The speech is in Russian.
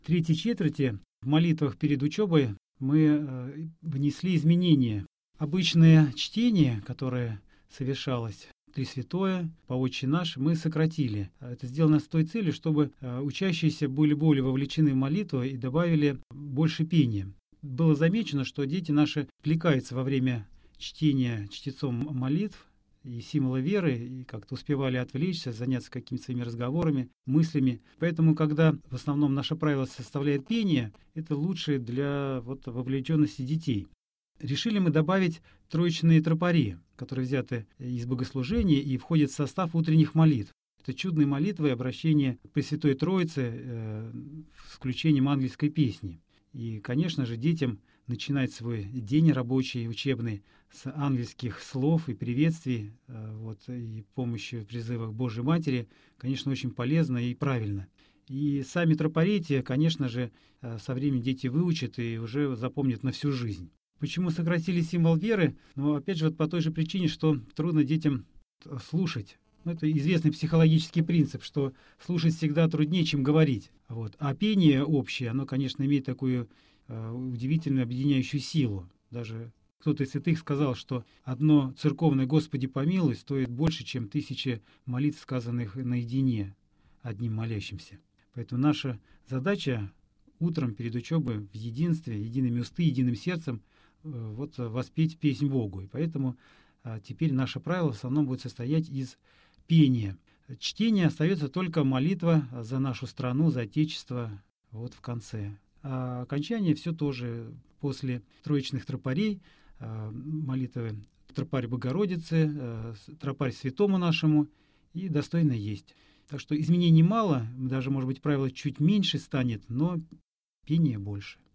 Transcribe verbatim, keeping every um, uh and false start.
В третьей четверти в молитвах перед учебой мы внесли изменения. Обычное чтение, которое совершалось Пресвятое, по Отче наш, мы сократили. Это сделано с той целью, чтобы учащиеся были более вовлечены в молитву и добавили больше пения. Было замечено, что дети наши отвлекаются во время чтения чтецом молитв и символа веры, и как-то успевали отвлечься, заняться какими-то своими разговорами, мыслями. Поэтому, когда в основном наше правило составляет пение, это лучше для вот, вовлеченности детей. Решили мы добавить троичные тропари, которые взяты из богослужения и входят в состав утренних молитв. Это чудные молитвы и обращения к Пресвятой Троице э, с включением ангельской песни. И, конечно же, детям начинать свой день рабочий, учебный, с ангельских слов и приветствий, э, вот, и помощи в призывах Божьей Матери, конечно, очень полезно и правильно. И сами тропари эти, конечно же, со временем дети выучат и уже запомнят на всю жизнь. Почему сократили символ веры? Ну, опять же, вот по той же причине, что трудно детям слушать. Ну, это известный психологический принцип, что слушать всегда труднее, чем говорить. Вот. А пение общее, оно, конечно, имеет такую э, удивительную объединяющую силу. Даже кто-то из святых сказал, что одно церковное «Господи помилуй» стоит больше, чем тысячи молитв, сказанных наедине одним молящимся. Поэтому наша задача утром перед учебой в единстве, едиными усты, единым сердцем вот воспеть песнь Богу. И поэтому а, теперь наше правило в основном будет состоять из пения. Чтение остается только молитва за нашу страну, за Отечество вот в конце. А окончание все тоже после троичных тропарей, а, молитвы тропарь Богородицы, а, тропарь святому нашему и достойно есть. Так что изменений мало, даже, может быть, правило чуть меньше станет, но пения больше.